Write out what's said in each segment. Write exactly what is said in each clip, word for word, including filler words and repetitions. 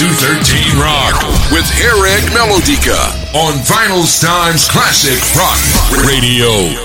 to thirteen Rock with Eric Melodica on Vinyl Times Classic Rock Radio.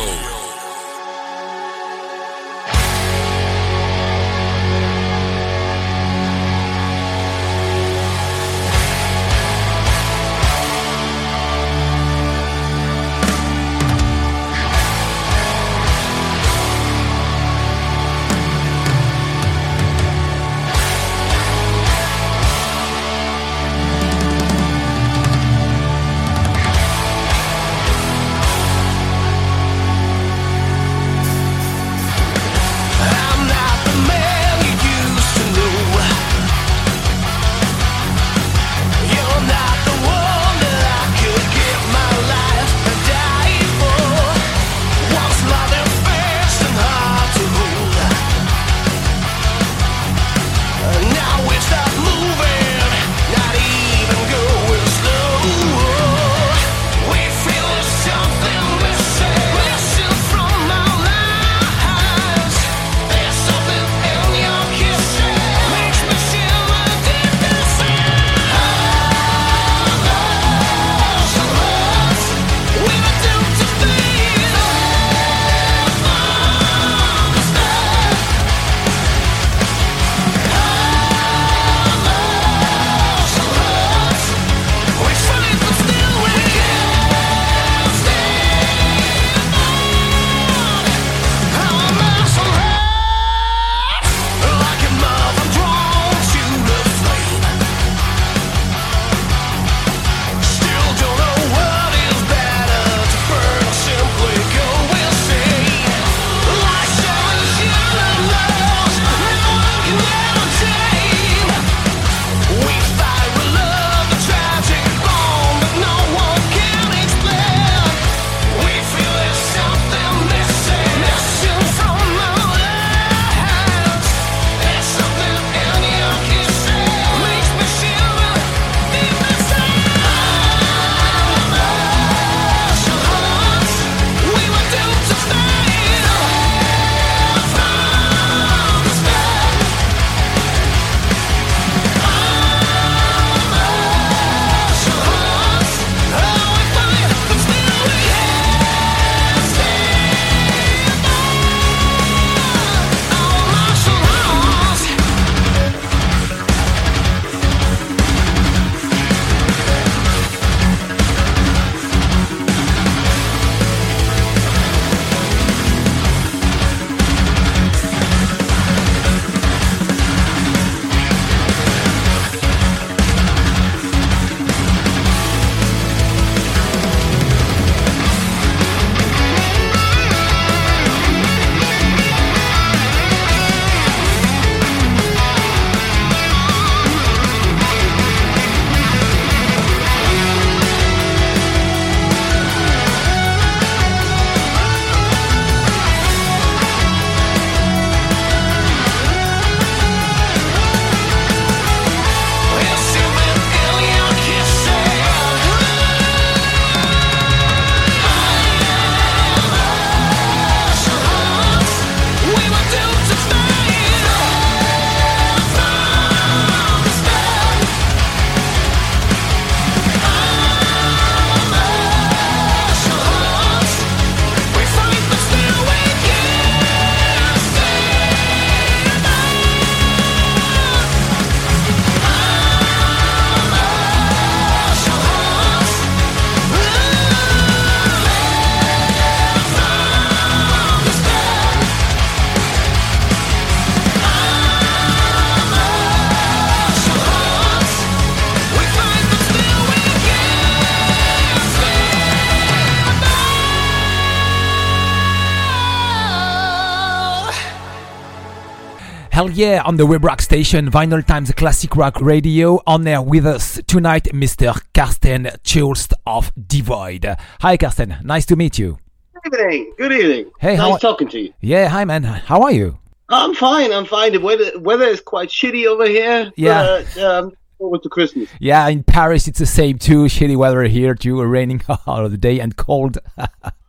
Hell yeah, on the web rock station, Vinyl Times Classic Rock Radio. On there with us tonight, Mister Karsten Schulst of Devoid. Hi, Karsten. Nice to meet you. Good evening. Good evening. Hey, nice how talking to you. Yeah, hi, man. How are you? I'm fine. I'm fine. The weather, weather is quite shitty over here. Yeah. But, um, forward to Christmas. Yeah, in Paris it's the same too. Shitty weather here too. Raining all of the day and cold.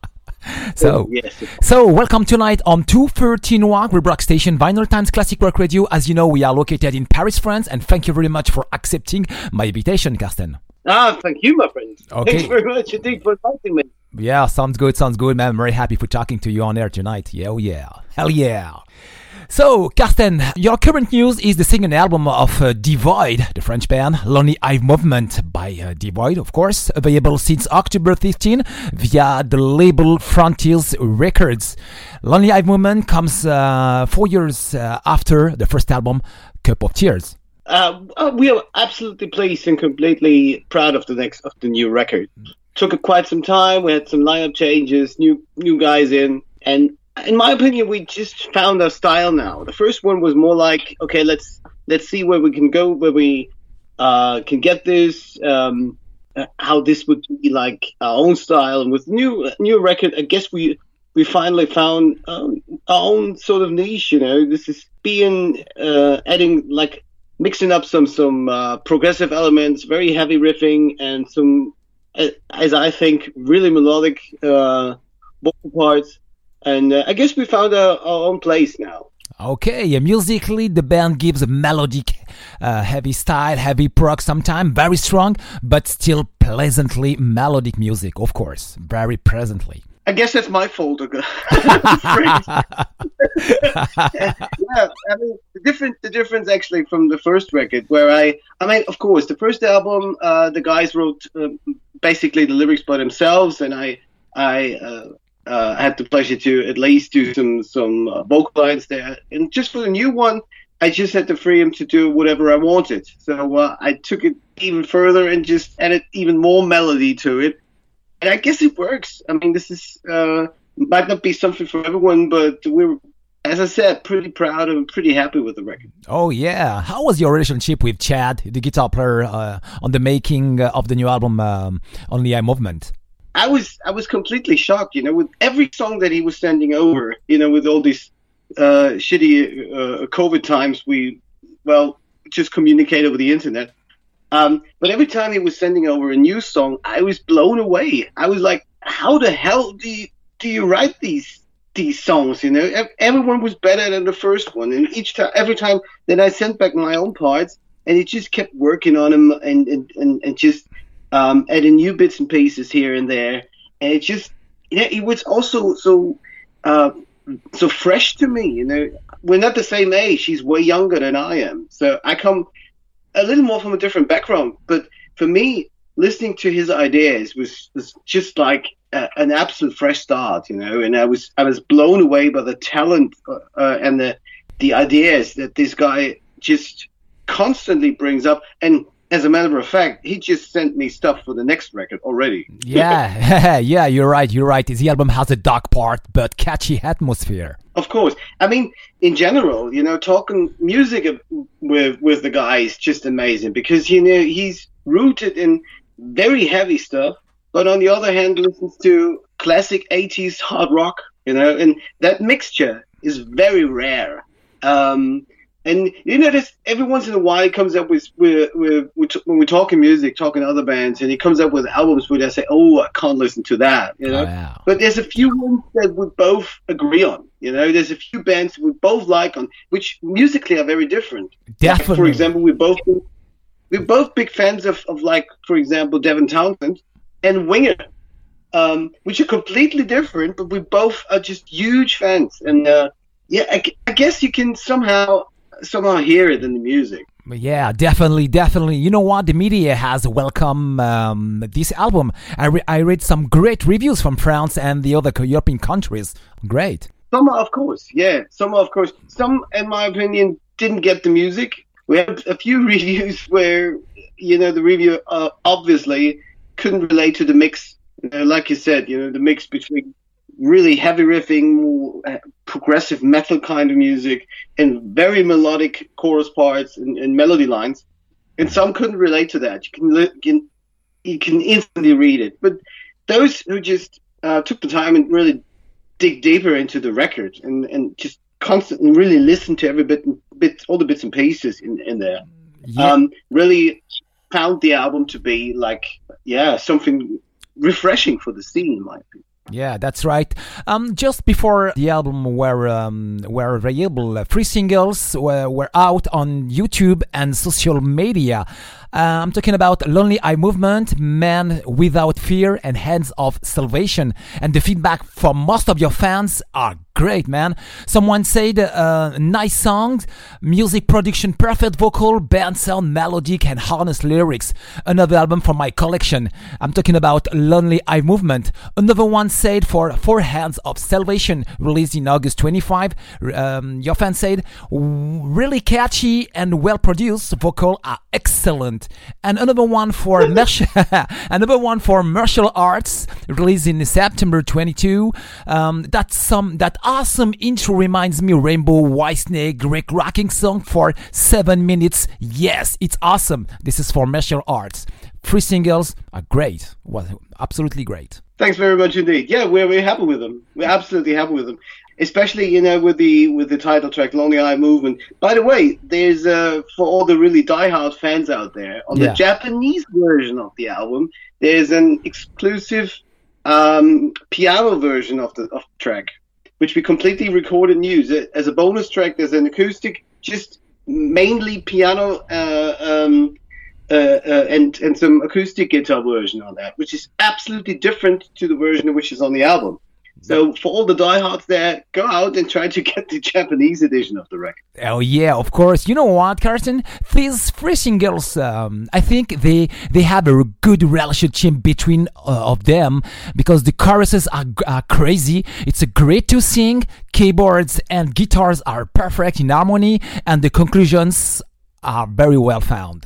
So, Oh, yes. so welcome tonight on two thirteen Rock, Web Rock Station, Vinyl Times Classic Rock Radio. As you know, we are located in Paris, France, and thank you very much for accepting my invitation, Karsten. Ah, thank you, my friend. Okay. Thanks very much indeed for inviting me. Yeah, sounds good, sounds good, man. I'm very happy for talking to you on air tonight. Yeah, oh yeah. Hell yeah. So, Karsten, your current news is the second album of uh, Divide, the French band, Lonely Eye Movement by uh, Divide, of course, available since October fifteenth via the label Frontiers Records. Lonely Eye Movement comes uh, four years uh, after the first album, Cup of Tears. Uh, uh, we are absolutely pleased and completely proud of the next of the new record. Took quite some time. We had some lineup changes, new new guys in, and in my opinion, we just found our style now. The first one was more like, okay, let's let's see where we can go, where we uh, can get this, um, uh, how this would be like our own style. And with new new record, I guess we we finally found um, our own sort of niche. You know, this is being uh, adding like mixing up some some uh, progressive elements, very heavy riffing, and some, uh, as I think, really melodic uh, vocal parts. And uh, I guess we found our, our own place now. Okay, uh, musically the band gives a melodic, uh, heavy style, heavy prog sometimes, very strong, but still pleasantly melodic music, of course, very presently. I guess that's my fault. yeah, I mean the difference. The difference actually from the first record, where I, I mean, of course, the first album, uh, the guys wrote uh, basically the lyrics by themselves, and I, I. Uh, Uh, I had the pleasure to at least do some some uh, vocal lines there. And just for the new one, I just had the freedom to do whatever I wanted. So uh, I took it even further and just added even more melody to it. And I guess it works. I mean, this is uh, might not be something for everyone, but we're, as I said, pretty proud and pretty happy with the record. Oh, yeah. How was your relationship with Chad, the guitar player, uh, on the making uh, of the new album, um, Only Eye Movement? I was I was completely shocked, you know, with every song that he was sending over, you know, with all these uh, shitty uh, COVID times, we, well, just communicate over the internet. Um, but every time he was sending over a new song, I was blown away. I was like, how the hell do you, do you write these these songs, you know? Everyone was better than the first one. And each time, every time that I sent back my own parts, and he just kept working on them and, and, and, and just... Um, adding new bits and pieces here and there, and it just, yeah, it was also so, uh, so fresh to me. You know, we're not the same age. He's way younger than I am, so I come a little more from a different background. But for me, listening to his ideas was, was just like a, an absolute fresh start. You know, and I was I was blown away by the talent uh, and the the ideas that this guy just constantly brings up. And as a matter of fact, he just sent me stuff for the next record already. Yeah, yeah, you're right, you're right. The album has a dark part, but catchy atmosphere. Of course. I mean, in general, you know, talking music with with the guy is just amazing because, you know, he's rooted in very heavy stuff, but on the other hand, listens to classic eighties hard rock, you know, and that mixture is very rare. Um And you know, this every once in a while he comes up with, with, with, with when we're talking music, talking to other bands, and he comes up with albums where they say, "Oh, I can't listen to that," you know. Wow. But there's a few ones that we both agree on. You know, there's a few bands we both like on, which musically are very different. Definitely. Like, for example, we both we're both big fans of, of like, for example, Devin Townsend and Winger, um, which are completely different, but we both are just huge fans. And uh, yeah, I, I guess you can somehow. somehow hear it in the music. Yeah, definitely, definitely. You know what? The media has welcomed um, this album. I, re- I read some great reviews from France and the other European countries. Great. Some, of course, yeah. Some, of course. Some, in my opinion, didn't get the music. We had a few reviews where, you know, the reviewer uh, obviously couldn't relate to the mix. You know, like you said, you know, the mix between really heavy riffing, more uh, progressive metal kind of music, and very melodic chorus parts and, and melody lines. And some couldn't relate to that. You can, li- can you can instantly read it. But those who just uh, took the time and really dig deeper into the record and, and just constantly really listen to every bit, bit all the bits and pieces in, in there, Yeah. um, really found the album to be like, yeah, something refreshing for the scene, in my opinion. Yeah, that's right. Um, just before the album were um, were available, uh, three singles were, were out on YouTube and social media. Uh, I'm talking about Lonely Eye Movement, Man Without Fear, and Hands of Salvation. And the feedback from most of your fans are great, man. Someone said, uh, nice songs, music production, perfect vocal, band sound, melodic, and honest lyrics. Another album from my collection. I'm talking about Lonely Eye Movement. Another one said for Four Hands of Salvation, released in August twenty-fifth. Um, your fan said, really catchy and well-produced, vocal are excellent. And another one for Martial, another one for Martial Arts, released in September twenty-second. Um, that some that awesome intro reminds me Rainbow Whitesnake, Great rocking song for seven minutes. Yes, it's awesome. This is for Martial Arts. Three singles are great. Well, absolutely great. Thanks very much indeed. Yeah, we're we're happy with them. We're absolutely happy with them. Especially, you know, with the with the title track "Lonely Eye Movement." By the way, there's uh, for all the really diehard fans out there, on Yeah. the Japanese version of the album, there's an exclusive um, piano version of the of the track, which we completely recorded and used. As a bonus track, there's an acoustic, just mainly piano uh, um, uh, uh, and and some acoustic guitar version on that, which is absolutely different to the version which is on the album. So for all the diehards there, go out and try to get the Japanese edition of the record. Oh yeah, of course. You know what, Carsten? These three singles, um, I think they they have a good relationship between uh, of them, because the choruses are, are crazy. It's a great to sing. Keyboards and guitars are perfect in harmony, and the conclusions are very well found.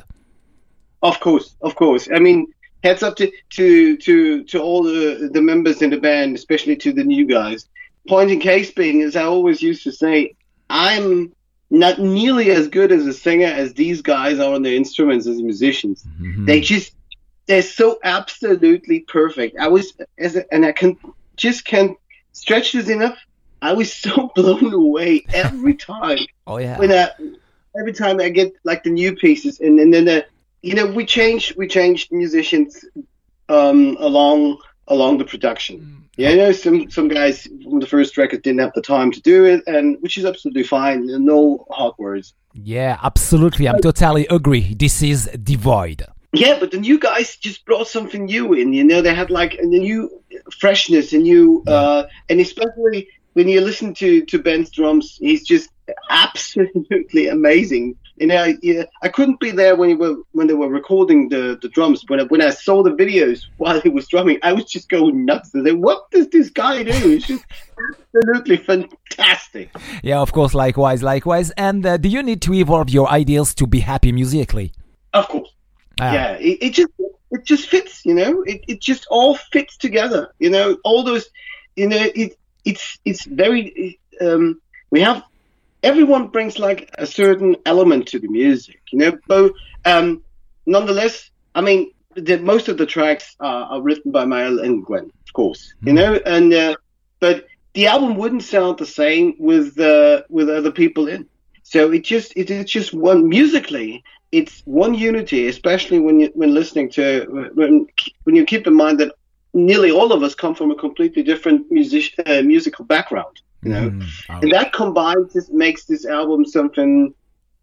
Of course, of course. I mean, heads up to, to, to, to all the, the members in the band, especially to the new guys. Point in case being, as I always used to say, I'm not nearly as good as a singer as these guys are on their instruments as musicians. Mm-hmm. They just, they're so absolutely perfect. I was, as a, and I can just can't stretch this enough. I was so blown away every time. Oh yeah. When I, every time I get like the new pieces, and, and then the, you know, we changed we changed musicians um, along along the production. Yeah, you know, some some guys from the first record didn't have the time to do it, and which is absolutely fine. No hard words. Yeah, absolutely. I'm totally agree. This is Devoid. Yeah, but the new guys just brought something new in. You know, they had like a new freshness, a new, uh, and especially when you listen to to Ben's drums, he's just absolutely amazing. You know, yeah, I couldn't be there when you were when they were recording the, the drums. When I, when I saw the videos while he was drumming, I was just going nuts. I said, what does this guy do? It's just absolutely fantastic. Yeah, of course, likewise, likewise. And uh, do you need to evolve your ideas to be happy musically? Of course. Ah. Yeah, it, it just it just fits. You know, it, it just all fits together. You know, all those. You know, it it's it's very. Um, we have. Everyone brings like a certain element to the music, you know. But um, nonetheless, I mean, the, most of the tracks are, are written by Mael and Gwen, of course, you know. And uh, but the album wouldn't sound the same with uh, with other people in. So it just it, it's just one musically. It's one unity, especially when you when listening to when when you keep in mind that nearly all of us come from a completely different music uh, musical background. You know, mm, oh. And that combined just makes this album something.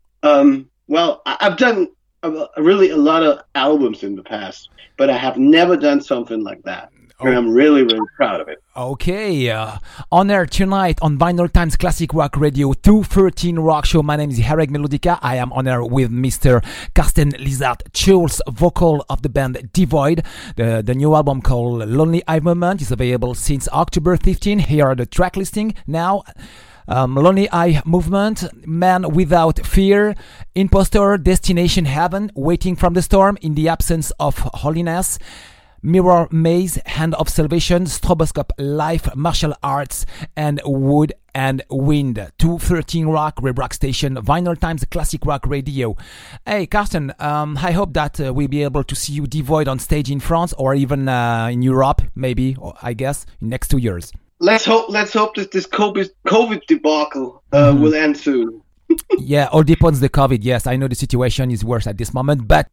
Um, well, I, I've done a, a really a lot of albums in the past, but I have never done something like that. Oh. And I'm really, really proud of it. Okay, uh, on air tonight on Vinyl Times Classic Rock Radio two thirteen Rock Show. My name is Hereg Melodica. I am on air with Mister Carsten Lizard-Schulz, vocal of the band Devoid. The, the new album called Lonely Eye Movement is available since October fifteenth. Here are the track listing now. Um, Lonely Eye Movement, Man Without Fear, Impostor, Destination Heaven, Waiting from the Storm, In the Absence of Holiness, Mirror Maze, Hand of Salvation, Stroboscope Life, Martial Arts, and Wood and Wind. two thirteen Rock, Web Rock Station, Vinyl Times Classic Rock Radio. Hey, Carsten, um, I hope that uh, we'll be able to see you Devoid on stage in France or even uh, in Europe, maybe, or I guess, in next two years. Let's hope. Let's hope that this COVID, COVID debacle uh, mm-hmm. will end soon. Yeah, all depends the COVID. Yes, I know the situation is worse at this moment, but we go.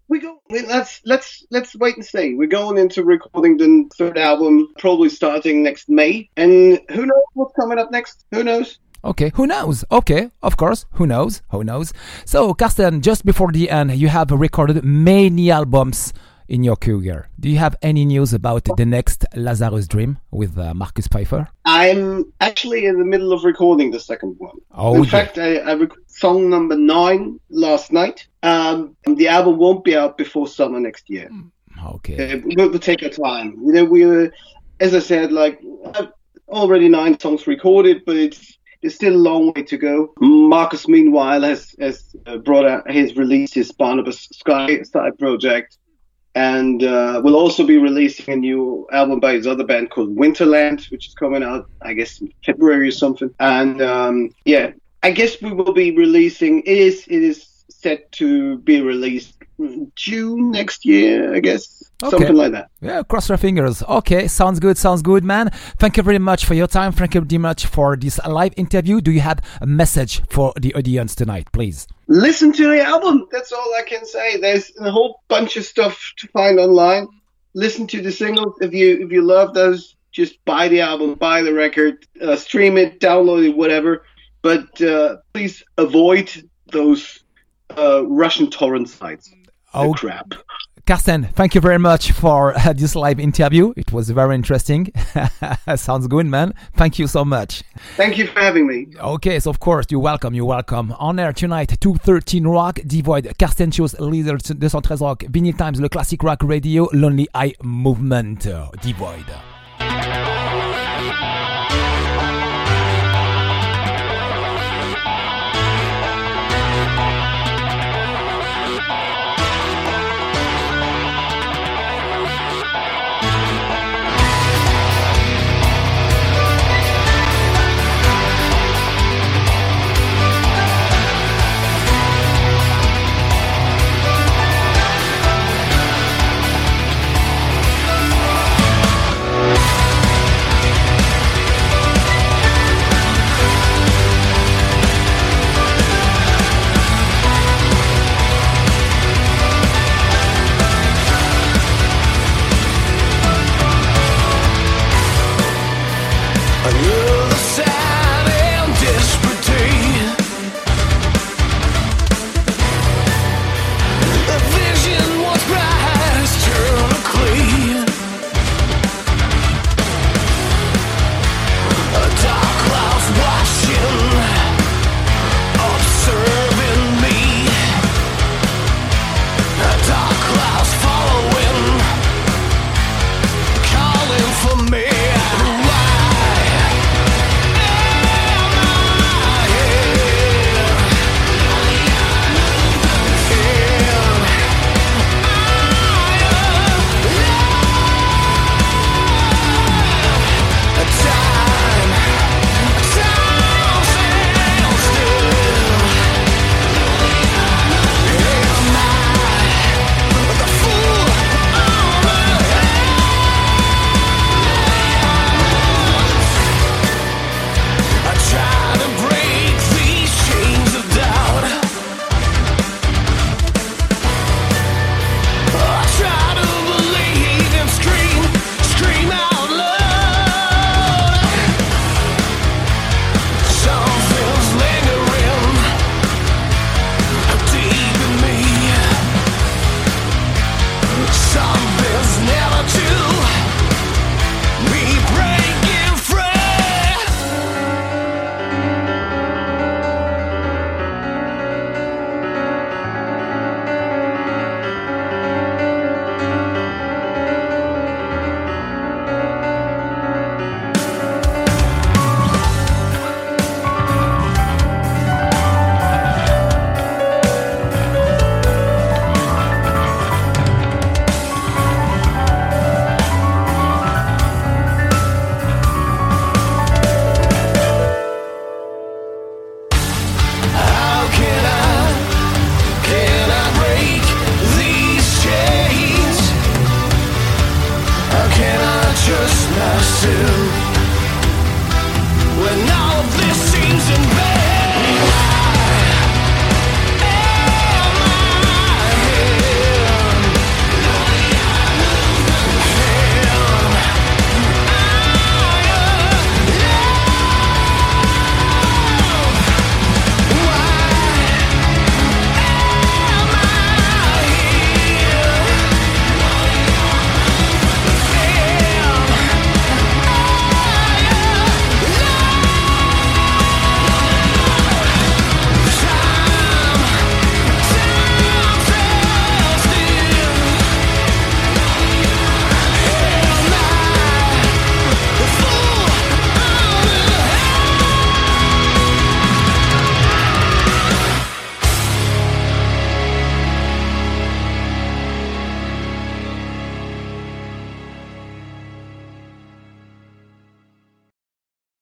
let's let's let's wait and see. We're going into recording the third album, probably starting next May, and who knows what's coming up next? Who knows? Okay, who knows? Okay, of course, who knows? Who knows? So, Carsten, just before the end, you have recorded many albums in your career. Do you have any news about the next Lazarus Dream with uh, Marcus Pfeiffer? I'm actually in the middle of recording the second one. Oh, in yeah. fact, I, I recorded song number nine last night. Um, the album won't be out before summer next year. Okay. Uh, we'll, we'll take our time. You know, we were, as I said, like I've already nine songs recorded, but it's there's still a long way to go. Marcus, meanwhile, has has uh, brought out his released his Barnabas Sky side project. And uh, we'll also be releasing a new album by his other band called Winterland, which is coming out, I guess, in February or something. And um, yeah, I guess we will be releasing. It is it is set to be released June next year, I guess, okay. Something like that. Yeah, cross your fingers. Okay, sounds good, sounds good, man. Thank you very much for your time. Thank you very much for this live interview. Do you have a message for the audience tonight, please? Listen to the album. That's all I can say. There's a whole bunch of stuff to find online. Listen to the singles. If you if you love those, just buy the album, buy the record, uh, stream it, download it, whatever. But uh, please avoid those uh, Russian torrent sites. Oh, crap. Carsten, thank you very much for uh, this live interview. It was very interesting. Sounds good, man. Thank you so much. Thank you for having me. Okay, so of course, you're welcome, you're welcome. On air tonight, two thirteen Rock, Devoid, Carsten Chose, leader two thirteen Rock, Vinyl Times, le classic rock radio, Lonely Eye Movement, uh, Devoid.